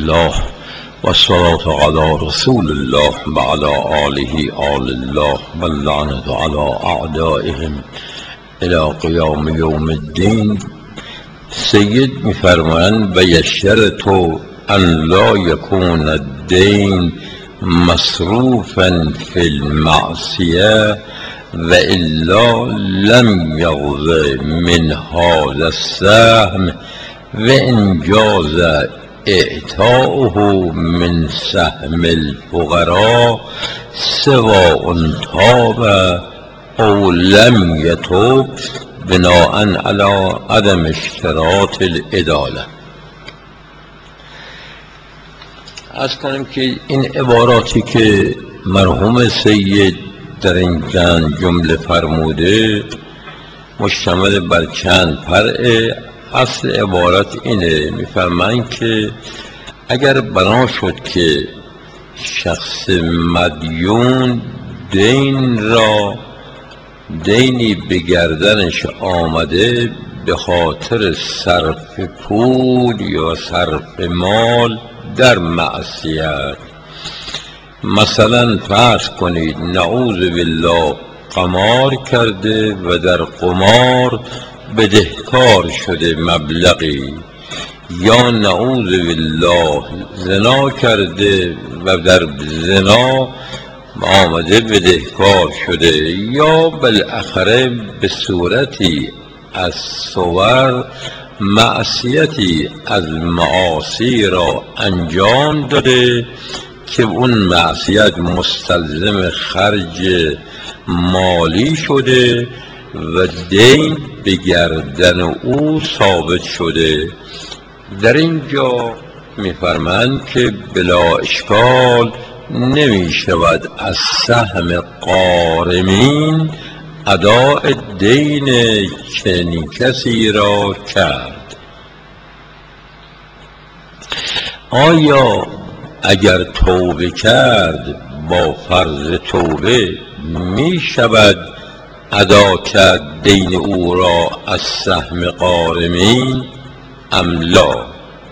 الله و الصلاة علی رسول الله و علی آله آل الله و اللعنة علی اعدائهم الی قیام یوم الدین. سید میفرمایند و یشترط ان لا یکون الدین مصروفا فی المعصیه و الا لم یغز من هذا السهم و ان جاز اعطاؤه من سهم الفقراء سواء تاب او لم یتوب بناء علی عدم اشتراط العداله. عرض کنم که این عباراتی که مرحوم سید در این جمله فرموده مشتمل بر چند فرع. اصل عبارت اینه، میفرمایند که اگر بنا شد که شخص مدیون دینی به گردنش آمده به خاطر صرف پول یا صرف مال در معصیت، مثلا فرض کنید نعوذ بالله قمار کرده و در قمار بدهکار شده مبلغی، یا نعوذ بالله زنا کرده و در زنا آمده بدهکار شده، یا بالاخره به صورتی از صور معصیتی از معاصی را انجام داده که اون معصیت مستلزم خرج مالی شده و دین به گردن او ثابت شده. در اینجا میفرمایند که بلا اشکال نمی شود از سهم غارمین اداء دین چنین کسی را کرد. آیا اگر توبه کرد با فرض توبه می شود ادا کرد دین او را از سهم غارمین ام لا؟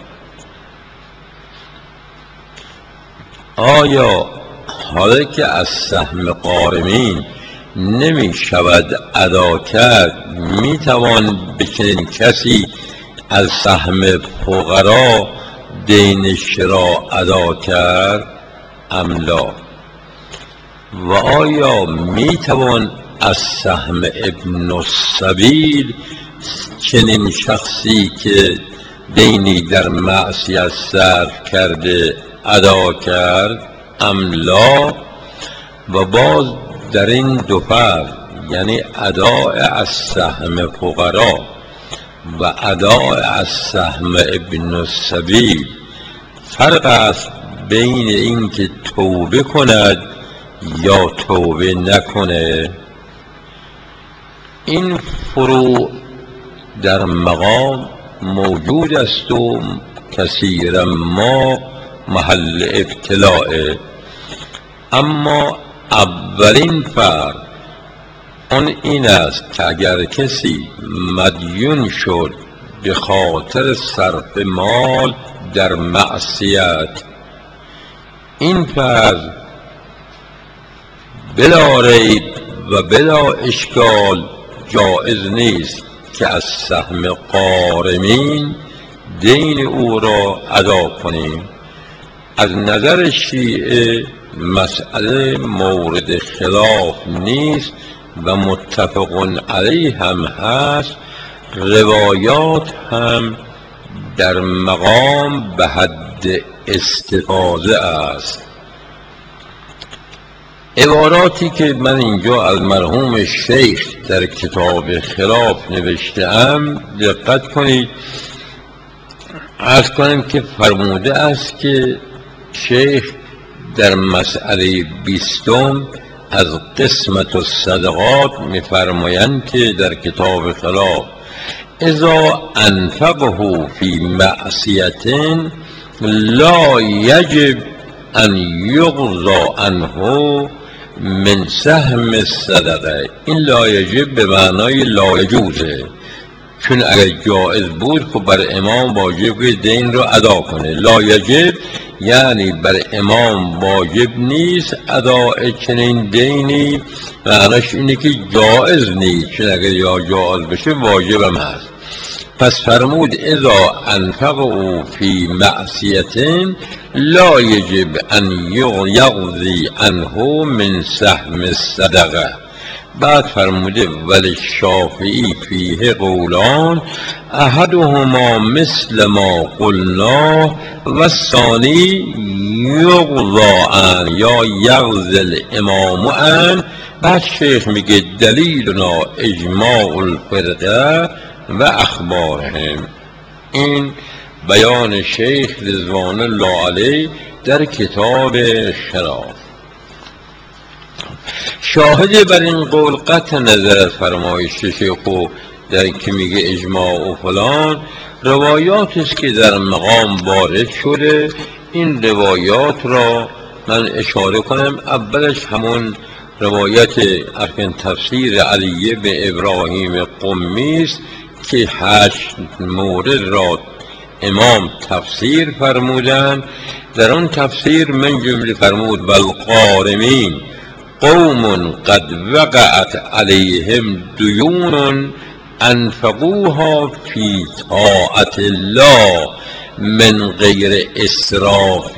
آیا حالا که از سهم غارمین نمی شود ادا کرد می توان به چنین کسی از سهم فقرا دینش را ادا کرد ام لا؟ و آیا می توان از سهم ابن السبیل چنین شخصی که دینی در معصیت صرف کرده ادا کرد ام لا؟ و باز در این دو فرق، یعنی اداء از سهم فقرا و اداء از سهم ابن السبیل، فرق است بین این که توبه کند یا توبه نکنه. این فروع در مقام موجود است و کثیرا ما محل ابتلاء، اما اولین فرق اون این است که اگر کسی مدیون شد به خاطر صرف مال در معصیت، این فرض بلا ریب و بلا اشکال جائز نیست که از سهم غارمین دین او را ادا کنیم. از نظر شیعه مسئله مورد خلاف نیست و متفق علیه هم هست، روایات هم در مقام به حد استفاضه است. عباراتی که من اینجا از مرحوم شیخ در کتاب خلاف نوشتم دقت کنید. عرض کنم که فرموده است که شیخ در مسئله 20 از قسمت الصدقات می‌فرمایند که در کتاب خلاف اذا انفقه فی معصیة لا یجب ان یغضى عنه من سهم الصدقه. این لا یجب به معنای لا یجوزه، چون اگر جایز بود خب بر امام واجب که دین رو ادا کنه. لا یجب یعنی بر امام واجب نیست اداء چنین دینی، معناش اینه که جایز نیست، چون اگر یا جایز بشه واجبم هست. پس فرمود اذا انفقوا فی معصیت لا یجب ان یغضی عنه من سهم الصدقه. بعد فرموده ولی شافعی فیه قولان احدهما مثل ما قلنا و الثانی یغضا عن یا یغضی الامام عن. بعد شیخ میگه دلیلنا اجماع الفرقه و اخبارهم. این بیان شیخ رضوان الله علیه در کتاب شراف. شاهد بر این قول قطع نظر از فرمایش شیخ در که میگه اجماع و فلان روایات است که در مقام وارد شده. این روایات را من اشاره کنم. اولش همون روایت ارکن تفسیر علی به ابراهیم قمی است که 8 مورد را امام تفسیر فرمودند. در آن تفسیر من جمله فرمود والقارمین قوم قد وقعت علیهم دیون انفقوها فی طاعت الله من غیر اسراف.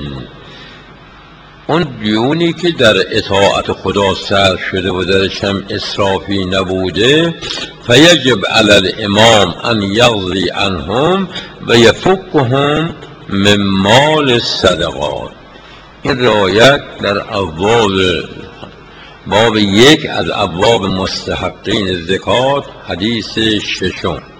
اون دیونی که در اطاعت خدا صرف شده و درش هم اسرافی نبوده فیجب علی الامام ان یغضی عنهم و یفکهم من مال الصدقات. این روایت در باب 1 از ابواب مستحقین زکات حدیث 6.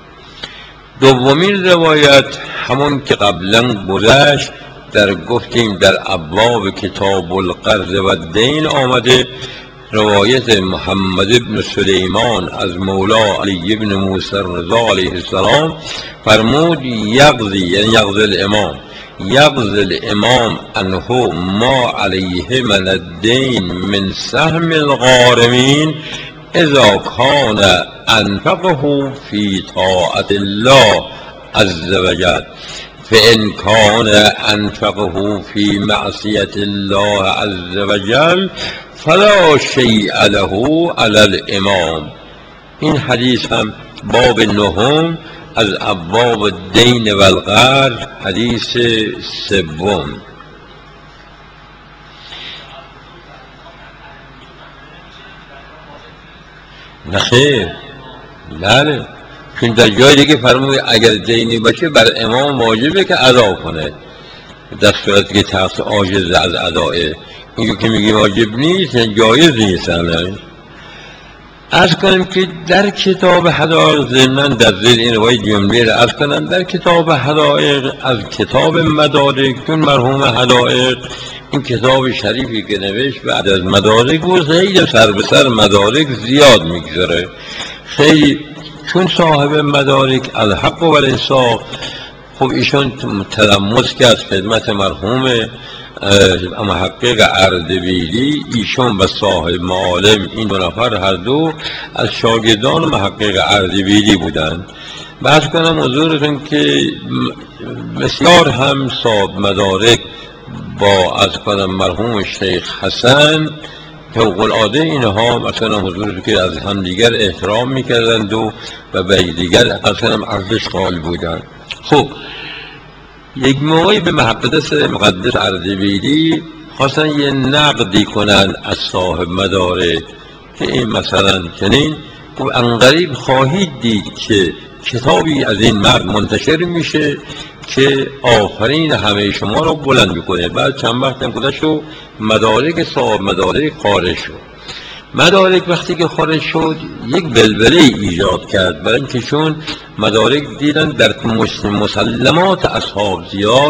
دومین روایت همون که قبلا گذشت در گفتیم در ابواب کتاب القرض و الدین آمده، روایت محمد بن سلیمان از مولا علی بن موسی رضا علیه السلام فرمود یغضی یعنی یغضی الامام یغضی الامام عنه ما علیه من الدین من سهم الغارمین اذا کان انفقه فی طاعت الله عز وجل فإن كان أنفقه في معصية الله عز وجل فلا شيء له على الإمام. این حدیث هم باب 9 از ابواب الدین و القرض حدیث 3. نخیر بله، چون در جای دیگه فرمود اگر دینی باشه بر امام واجبه که ادا کنه در صورتی که تقص عاجز از ادائه. اینو که میگه واجب نیست جایز نیست. عرض کنم که در کتاب حدائق من در زیر این روای جمله را عرض کنم در کتاب حدائق از کتاب مدارک، چون مرحوم حدائق این کتاب شریفی که نوشت بعد از مدارک و خیلی سر به سر مدارک زیاد میگذاره. خیلی چون صاحب مدارک الحق و الانصاف خب ایشون تلمس کرد خدمت مرحوم محقق اردبیلی. ایشون و صاحب معالم این 2 نفر هر دو از شاگردان محقق اردبیلی بودند. بحث کنم حضورتون که بسیار هم صاحب مدارک با از کنم مرحوم شیخ حسن فوق العاده اینها مثلا حضور که از هم دیگر احترام میکردند و به دیگر اصلا ارزش قائل بودند. خب یک موقعی به محقق مقدس اردبیلی خواستن یه نقدی کنن از صاحب مدارک که این مثلا چنین. خب انقریب خواهید دید که کتابی از این مرد منتشر میشه که آفرین همه شما را بلند کنه. بعد چند وقت گذشت و مدارک صاحب مدارک خارج شد. مدارک وقتی که خارج شد یک بلبله ایجاد کرد، برای اینکه چون مدارک دیدن در مسلمات اصحاب زیاد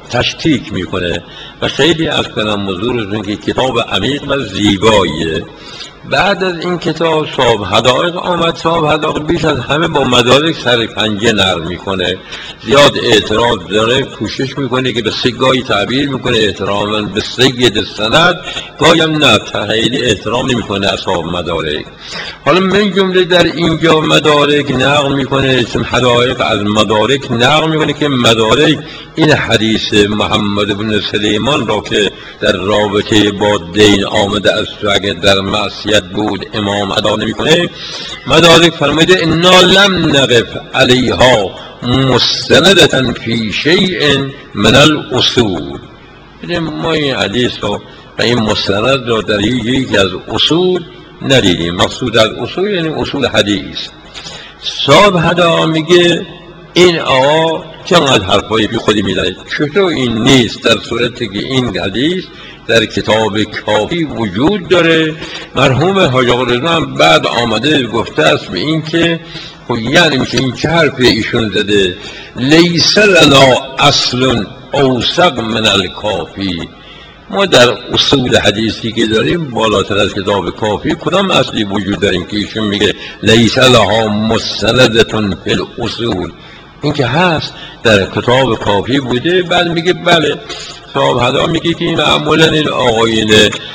تشکیک میکنه و خیلی از کنم حضورتون که کتاب عمیق و زیباییه. بعد از این کتاب صاحب حدائق آمد. صاحب حدائق بیش از همه با مدارک سر پنجه نرم میکنه، زیاد اعتراض داره، کوشش میکنه که به سگاهی تعبیر میکنه احتراما به سید سند، گاهی هم نه خیلی احترام نمیکنه اصحاب مدارک. حالا من جمله در اینجا مدارک نقل میکنه، اسم حدائق از مدارک نقل میکنه که مدارک این حدیث محمد بن سلیمان را که در رابطه با دین آمده است و اگر در معصیت بود امام ادا نمیکنه، مدارک فرموده انا لم نقف علیها مستندة فی شیء من الاصول. ما این حدیث رو و این مستند رو در یکی از اصول ندیدیم. مقصود از اصول یعنی اصول حدیث. صاحب حدا میگه این آقا چقدر حرفایی بی خودی میزنه، چطور این نیست در صورتی که این حدیث در کتاب کافی وجود داره. مرحوم حاج آقا رضا هم بعد آمده گفته است به این که یعنی میشه این چه حرفی ایشون زده، لیس لنا اصل اوثق من الکافی. ما در اصول حدیثی که داریم بالاتر از کتاب کافی کدام اصلی وجود داریم که ایشون میگه لیس لها مستندة فی الاصول؟ این که هست در کتاب کافی بوده. بعد میگه بله. صاحب حدا میگه که معمولا این آقاین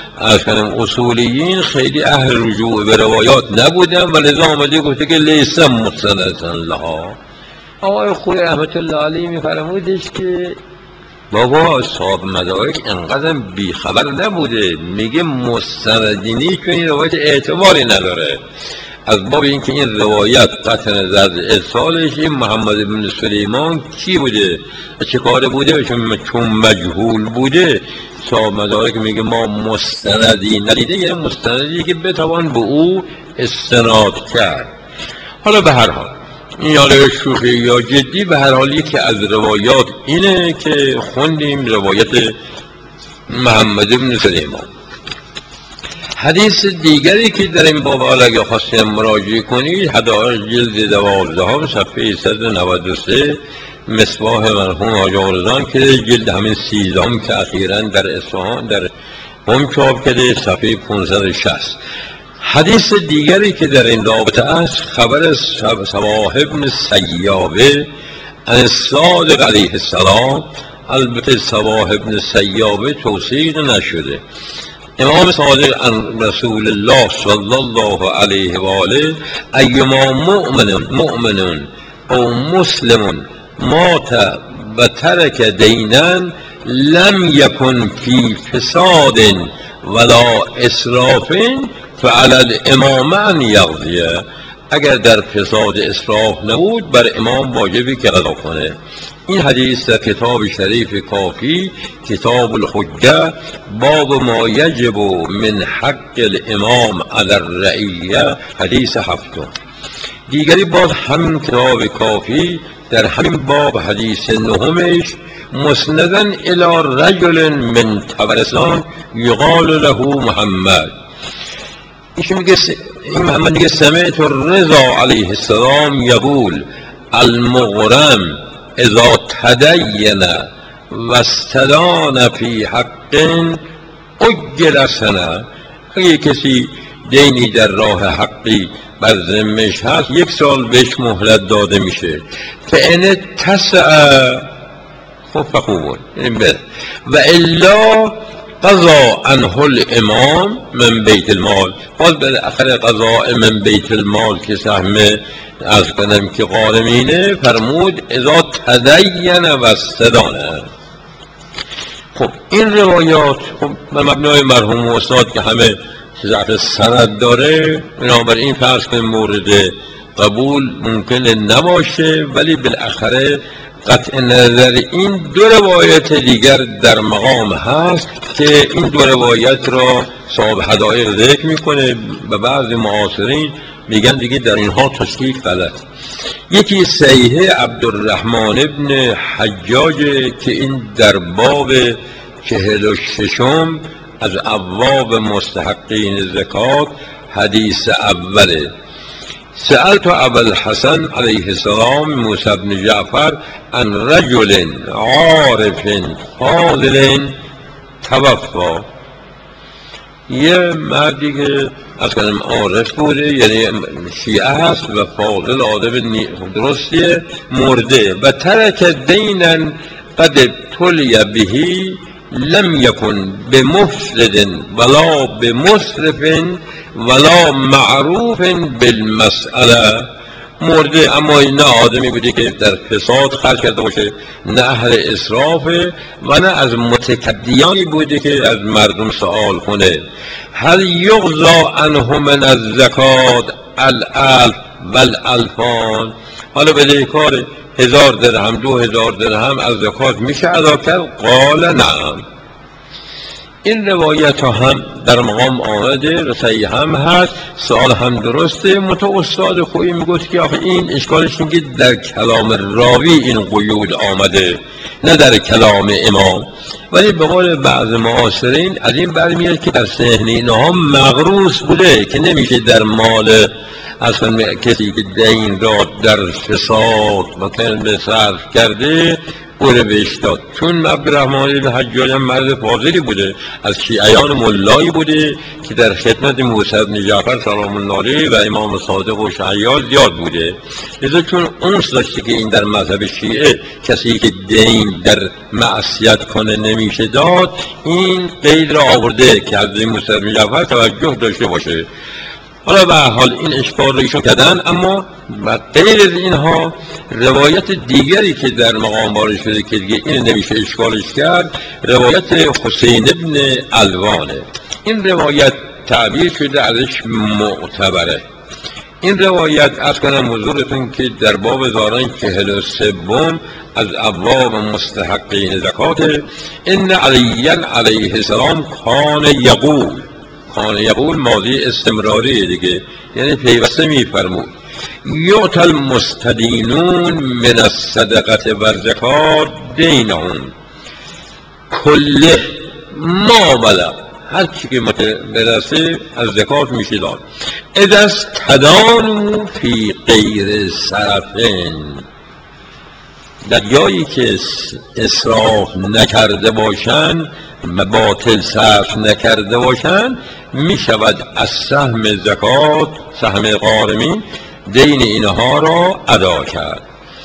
اصولیین خیلی اهل رجوع به روایات نبودن و لذا آمده گفته که لیس مستندة لها. آقای خوی رحمت الله علیه میفرمودش که بابا صاحب مدارک انقدر بیخبر نبوده، میگه مستندینی که این روایت اعتباری نداره، از باب اینکه این روایت قطع نظر از ارسالش این محمد بن سلیمان کی بوده و چه کاره بوده، چون مجهول بوده صاحب مدارک میگه ما مستندی ندیده، یعنی مستندی که بتوان به او استناد کرد. حالا به هر حال این یاله شوخی یا جدی، به هر حال یکی از روایات اینه که خوندیم روایت محمد بن سلیمان. حدیث دیگری که در این باب اگه خواستیم مراجعه کنید حدائق جلد 12 صفحه 193 مصباح مرحوم حاج آقا رضا که جلد همین 13 که اخیراً در اصفهان در قم چاپ کرده صفحه 560. حدیث دیگری که در این رابطه است خبر صباح بن سیابه عن الصادق علیه السلام. البته صباح بن سیابه توثیق نشده. امام صادق عن رسول الله صلی الله علیه و آله ایما مؤمن او مسلم مات و ترک دینا لم یکن فی فساد ولا اسراف فعلی الامام ان یقضیه. اگر در فساد اسراف نبود بر امام واجبی که قضا کنه. این حدیث در کتاب شریف کافی کتاب الحجه باب ما یجب من حق الامام علی الرعیه حدیث 7. دیگری باز همین کتاب کافی در همین باب حدیث 9 مسندا الی رجل من طبرستان یقال له محمد. این محمد میگه سمعت الرضا علیه السلام یقول المغرم اذا تدین و استدان فی حق اجل سنه. اگه کسی دینی در راه حقی بر ذمه‌اش هست 1 سال بهش مهلت داده میشه. فان اتسع فخوبون و الا قضا عنه الامام من بیت المال. باز بالاخره قضا من بیت المال که سهم از کنم که غارمینه فرمود اذا تدین و استدانه. خب این روایات خب به مبنای مرحوم استاد که همه ضعف سند داره، بنابراین فرض کنیم مورد قبول ممکنه نباشه، ولی بالاخره قطع نظر این 2 روایت دیگر در مقام هست که این 2 روایت را صاحب حدائق ذکر میکنه و بعض معاصرین میگن دیگه در اینها تشکیک غلط. یکی صحیح عبدالرحمن ابن حجاج که این در باب 46 از ابواب مستحقین زکات حدیث اوله. سألت ابا الحسن علیه السلام موسی بن جعفر عن رجل عارف فاضل توفى. یه مردی که از کنم عارف بوده، یعنی شیعه هست و فاضل آدم درستیه، مرده و ترک دینا قد تلی بهی لم یکن بمفسد ولا بمسرف ولا معروف بالمسئله. مرده اما نه آدمی بوده که در فساد خرج کرده باشه، نه اهل اسرافه و نه از متکدیانی بوده که از مردم سوال کنه. هل یغضا عنه من الزکات الالف والالفان؟ حالا بدهکار 1000 درهم 2000 درهم از زکات میشه ادا کرد؟ قال نعم. این روایت ها هم در مقام آمده و صحیح هم هست، سوال هم درسته. استاد خویی میگوید که آخه این اشکالش این که در کلام راوی این قیود آمده، نه در کلام امام. ولی به قول بعض معاصرین از این برمیاد که در ذهن اینها مغروس بوده که نمیشه در مال اصلا کسی که دین را در فساد و کلمه صرف کرده او رو بهش داد. چون عبدالرحمن بن حجاج مرد فاضلی بوده، از شیعیان ملایی بوده که در خدمت موسی بن جعفر سلام الله علیه و امام صادق و شیعیان زیاد بوده. لذا چون اونس داشته که این در مذهب شیعه کسی که دین در معصیت کنه نمیشه داد، این قید را آورده که از موسی بن جعفر توجه داشته باشه. حالا به حال این اشکال رو ایشون کردن، اما غیر از اینها روایت دیگری که در مقام وارد شده که دیگه این نمیشه اشکالش کرد، روایت حسین ابن علوانه. این روایت تعبیر شده ازش معتبره. این روایت از کنم حضورتون که در باب دارن 43 از ابواب مستحقین زکات، ان علی علیه السلام کان یقول ماضی استمراری دیگه، یعنی پیوسته میفرمود یعطی المستدینون من الصدقه و الزکات دینهم کله ما بلغ، هر چی که برسه از زکات میشه داد. اذا استدانوا فی غیر صرفین، در جایی که اسراف نکرده باشن و باطل صرف نکرده باشن، می شود از سهم زکات، سهم غارمین، دین اینها را ادا کرد.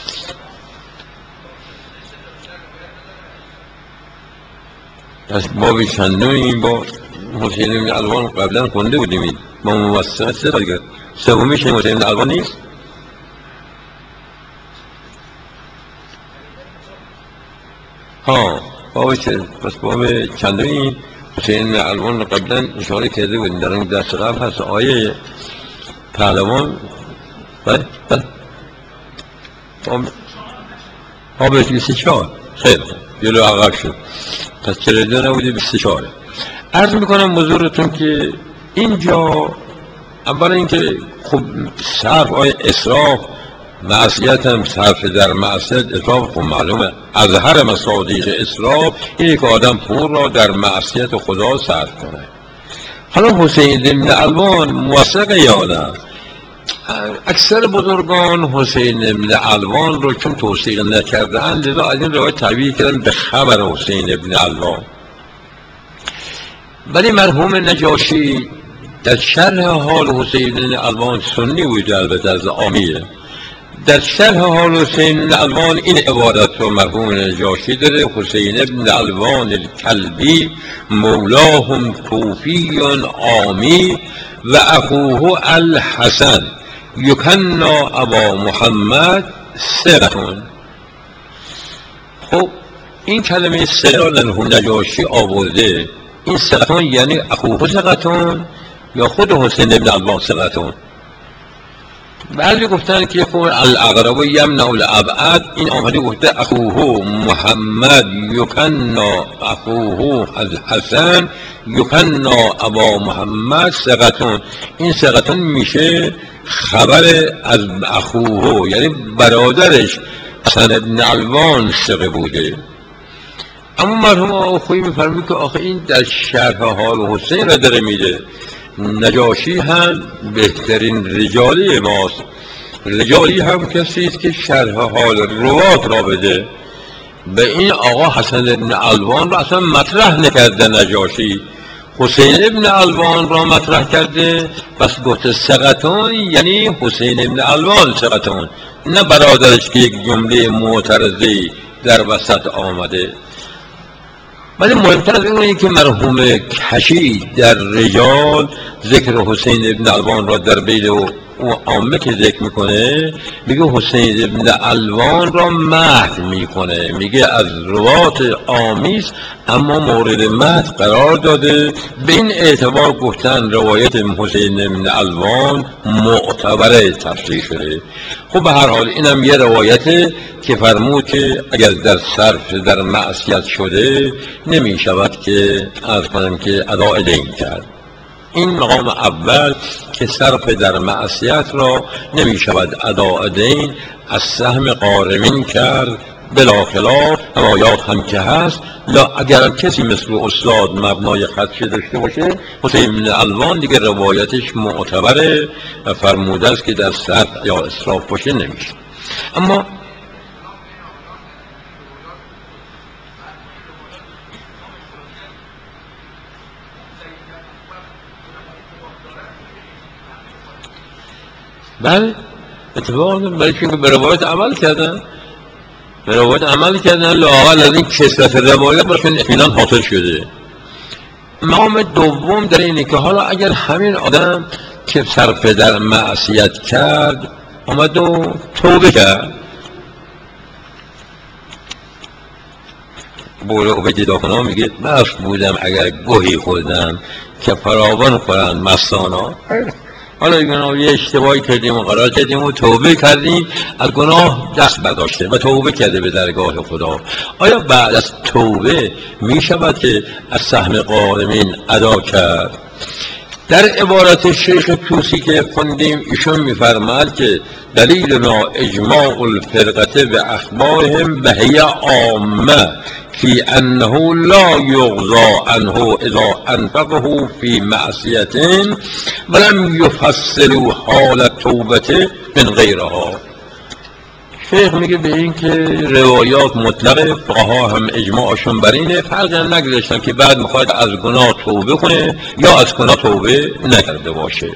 از باب چندم این با حسین بن علوان قبلا خونده بودیم، با موسط سه دیگر سومیش حسین بن علوان نیست؟ باب پس باب چندمی حسین علوان قبلا اشاره کرده بودیم، در اون درس قبل هست آیه پهلوان. بله باب 24 خیلی جلو عقب شد، پس 42 نبودی 24. عرض میکنم حضورتون که اینجا اولا اینکه خب صرف آیه اسراف معصیت هم صرف در معصیت اسراف خب معلومه، از هر مصادیق اسراف اینه که آدم پول را در معصیت خدا صرف کنه. حالا حسین بن علوان موثق یا نه؟ اکثر بزرگان حسین بن علوان رو چون توثیق نکردن، لذا از این روایت تعبیر کردن به خبر حسین بن علوان. ولی مرحوم نجاشی در شرح حال حسین بن علوان سنی بوده، البته از عامیه، در شرح حال حسین بن علوان این عبارت رو مرحوم نجاشی داره: حسین بن علوان الکلبی مولاهم کوفی عامی و اخوه الحسن یکنا ابا محمد ثقتون. خب این کلمه ثقه مرحوم نجاشی آورده، این ثقتون یعنی اخوه ثقتون یا خود حسین بن علوان ثقتون؟ بعضی گفتن که خب الاقرب یمنع الابعد، این آمده گفته اخوه محمد یکنا اخوه الحسن یکنا ابا محمد ثقتون. این ثقتون میشه خبر از اخوه، یعنی برادرش حسن بن علوان ثقه بوده. اما مرحوم آخویی میفرمید که آخه این در شرح حال حسین را داره میده، نجاشی هم بهترین رجالی ماست. رجالی هم کسی است که شرح حال روات را بده. به این آقا حسن ابن علوان را اصلا مطرح نکرده نجاشی، حسین ابن علوان را مطرح کرده. پس گفته ثقتون، یعنی حسین ابن علوان ثقتون، نه برادرش که یک جمله معترضی در وسط آمده. ولی مهمتر از اینه که مرحوم کشی در رجال ذکر حسین ابن علوان را در بین و عامه که ذکر میکنه، میگه حسین ابن علوان را مدح میکنه، میگه از روات آمیز اما مورد مدح قرار داده. به این اعتبار گفتن روایت حسین ابن علوان معتبره تفسیر شده. خب به هر حال اینم یه روایته که فرمود که اگر در صرف در معصیت شده نمی شود که عرض کنم که اداء دین کرد. این مقام اول که صرف در معصیت را نمی شود اداء دین از سهم غارمین کرد، بلا خلاف روایات هم که هست. لا اگر کسی مثل استاد مبنای خدشه داشته باشه، حسین بن علوان دیگه روایتش معتبره و فرموده است که در صرف یا اسراف باشه نمیشه. اما بله اتفاق برای که به روایت عمل کردن، به روایت عمل کردن، لااقل از این کثرت روایت براشون اطمینان حاصل شده. مقام دوم در اینه که حالا اگر همین آدم که صرف در معصیت کرد آمد و توبه کرد، بوله عبید داخنا میگه مست بودم اگر گوهی خوردم که فراوان خورند مستانا. حالا گناه یه اشتباهی کردیم و قرار کردیم و توبه کردیم، از گناه دست برداشته و توبه کرده به درگاه خدا. آیا بعد از توبه می شود که از سهم غارمین ادا کرد؟ در عبارت شیخ توسی که خوندیم ایشون می‌فرماید که دلیل ما اجماع الفرقه به اخبارهم بهیه عامه فی انه لا یغضی عنه اذا انفقه فی معصیت ولم یفصلوا حال توبته من غیرها. شیخ میگه به این که روایات مطلقه، فقها هم اجماعشون بر اینه، فرق هم نگذاشتن که بعد میخواد از گناه توبه کنه یا از گناه توبه نکرده باشه.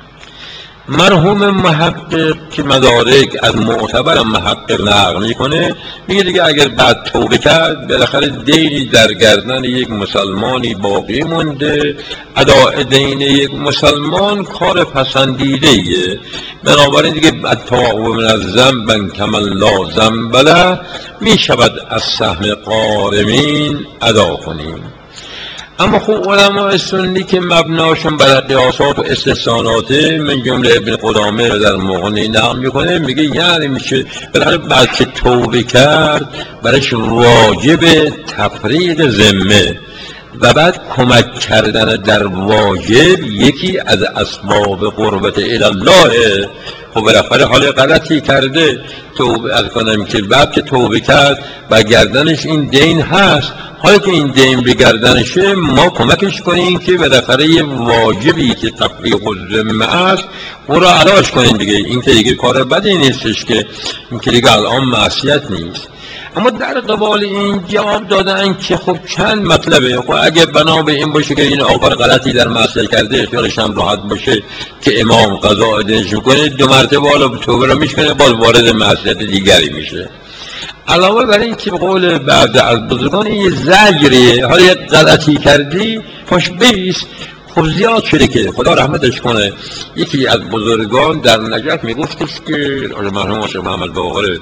مرحوم محقق که مدارک از معتبر محقق نقل میکنه، میگه دیگه اگر بعد توبه کرد بالاخره دینی در گردن یک مسلمانی باقی مونده. اداء دین یک مسلمان کار پسندیده ایه، بنابراین دیگه التوبه من الذنب کمن لا ذنب له می شود از سهم غارمین ادا کنیم. اما خوب علماء سنی که مبناشون بر قیاسات و استحسانات، من جمله ابن قدامه رو در مغنی نقل میکنه، میگه یعنی میشه بالاخره بعد که توبه کرد برایش واجب تفریق ذمه و بعد کمک کردن در واجب یکی از اسباب قربت الله. خب بالاخره حال غلطی کرده، توبه از کنم که بعد که توبه کرد و گردنش این دین هست، حالا که این دین به گردنشه ما کمکش کنیم که بالاخره یه واجبی که تفریق الذمه است او را اداش کنیم دیگه. این که دیگه کار بدی نیستش که این که دیگه الان معصیت نیست. اما در قبال این جواب دادن که خب چند مطلبه. خب اگه بنا به این باشه که این آقا غلطی در معصیت کرده، خیالش هم راحت باشه که امام قضا ادنش میکنه، دو مرتبه حالا توبه رو میکنه، باز وارد معصیت دیگری میشه. علاوه بر این که به قول بعضی از بزرگان این زجریه، حالا یک غلطی کردی پاش بیست. خب زیاد شده که خدا رحمتش کنه. یکی از بزرگان در نجف میگفتش که مرحوم شیخ محمد باقر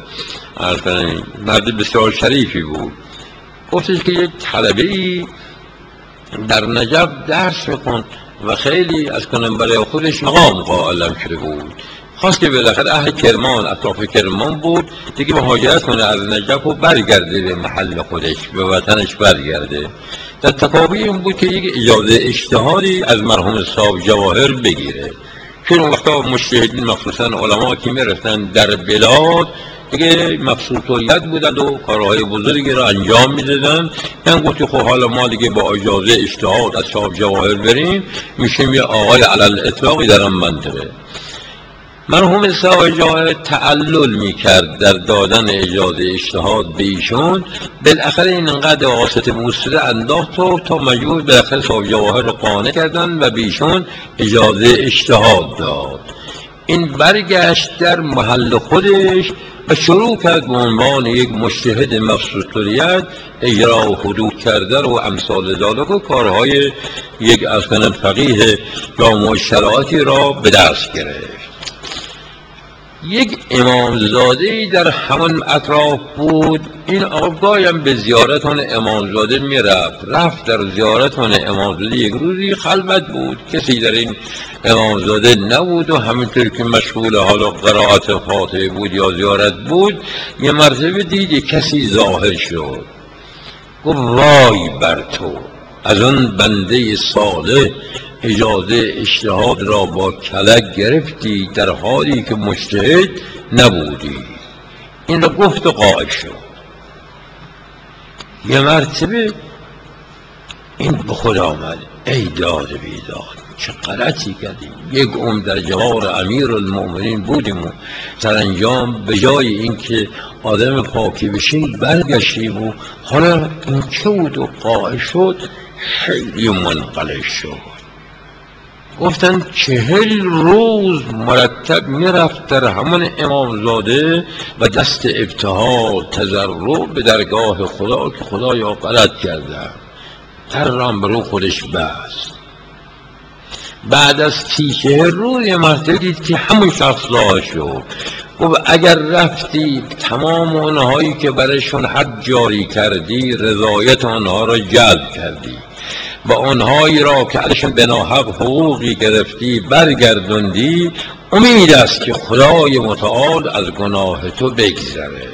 مرد بسیار شریفی بود، گفتش که یک طلبه‌ای در نجف درس میخوند و خیلی از کنم برای خودش مقام قائل شده بود. خواست که بالاخره اهل کرمان، اطراف کرمان بود، دیگه مهاجرت کنه از نجف و برگرده به محل خودش، به وطنش برگرده. در تکابی این بود که یک اجازه اجتهادی از مرحوم صاحب جواهر بگیره، چون وقتا مجتهدین مخصوصا علما که میرفتن در بلاد دیگه مبسوطیت بودند و کارهای بزرگی را انجام میدادن. من گفت خب حالا ما دیگه با اجازه اجتهاد از صاحب جواهر بریم، میشیم یه آقای علل اطلاقی در آن منطقه. مرحوم صاحب جواهر تعلل میکرد در دادن اجازه اجتهاد به ایشون. بالاخره این انقدر واسطه موسیقی انداخت و تا مجبور بالاخره صاحب جواهر رو قانع کردن و به ایشون اجازه اجتهاد داد. این برگشت در محل خودش و شروع کرد به عنوان یک مجتهد مبسوطیت اجرا و حدود کرده و امثال ذالک و کارهای یک اصلا فقیه جامع شرایطی را به دست گرفت. یک امامزاده در همان اطراف بود. این آقای هم به زیارت آن امامزاده رفت در زیارت آن امامزاده. یک روزی خلوت بود، کسی در این امامزاده نبود و همینطور که مشغول حالا قرائت فاتحه بود یا زیارت بود، یه مرتبه دید کسی ظاهر شد. گفت وای بر تو، از آن بنده صالح اجازه اجتهاد را با کلک گرفتی در حالی که مجتهد نبودی. این را گفت و قائل شد. یه مرتبه این به خود آمد، ای داد بیداد، چه غلطی کردیم، یک عمر در جوار امیر المؤمنین بودیم و سرانجام به جای اینکه آدم پاکی بشیم برگشتیم و حالا این چه بود و قائل شد. خیلی منقلب شد. گفتن 40 روز مرتب میرفت در همان امامزاده و دست ابتهال تضرع به درگاه خدا که خدایا غلط کردم، ترم برو خودش بست. بعد از 40 روز یه مرتبه دید که همون شخص ظاهر شد. گفت اگر رفتی تمام اونهایی که برایشون حد جاری کردی رضایت آنها را جلب کردی و آنهایی را که ازشون به ناحق حقوقی گرفتی برگردوندی، امید است که خدای متعال از گناه تو بگذره.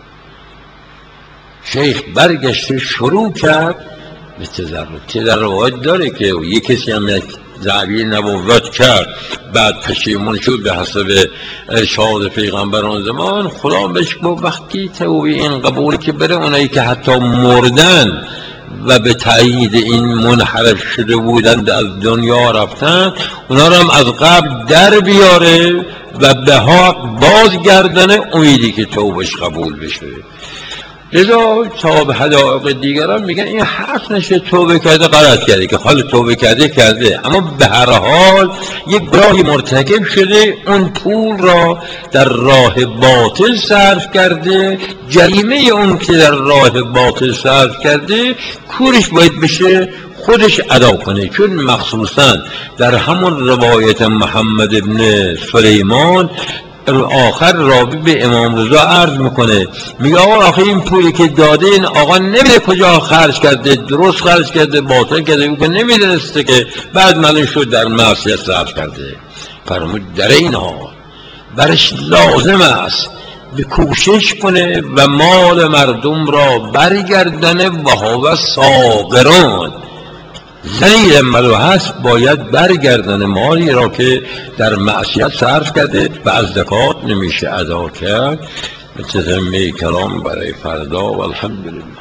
شیخ برگشت شروع کرد به تضرعات داره که یک کسی هم دعوی نبوت کرد، بعد پشیمون شد به حسب ارشاد پیغمبر آن زمان. خدا بهش گفت وقتی توبه این قبول که بره اونایی که حتی مردن و به تایید این منحرف شده بودند از دنیا رفتن، اونا رو هم از قبل در بیاره و به حق بازگردنه، امیدی که توبهش قبول بشه. لذا تا به حدائق دیگران میگن این حرف نشه توبه کرده غلط کرده، که حال توبه کرده، اما به هر حال یک گناهی مرتکب شده، اون پول را در راه باطل صرف کرده، جریمه اون که در راه باطل صرف کرده کورش باید بشه خودش ادا کنه. چون مخصوصا در همون روایت محمد ابن سلیمان آخر راوی به امام رضا عرض میکنه، میگه آقا آخه این پولی که داده این آقا نمیده کجا خرج کرده، درست خرج کرده باطل کرده، او که نمیدونسته که بعد معلوم شد در معصیت صرف کرده. فرمود در این حال برش لازم است به کوشش کنه و مال مردم را برگردنه و هو صاغرون، ذلیل ملو هست باید برگردن مالی را که در معصیت صرف کرده و از زکات نمیشه ادا کرد. متضمن کلام برای فردا و الحمدلله.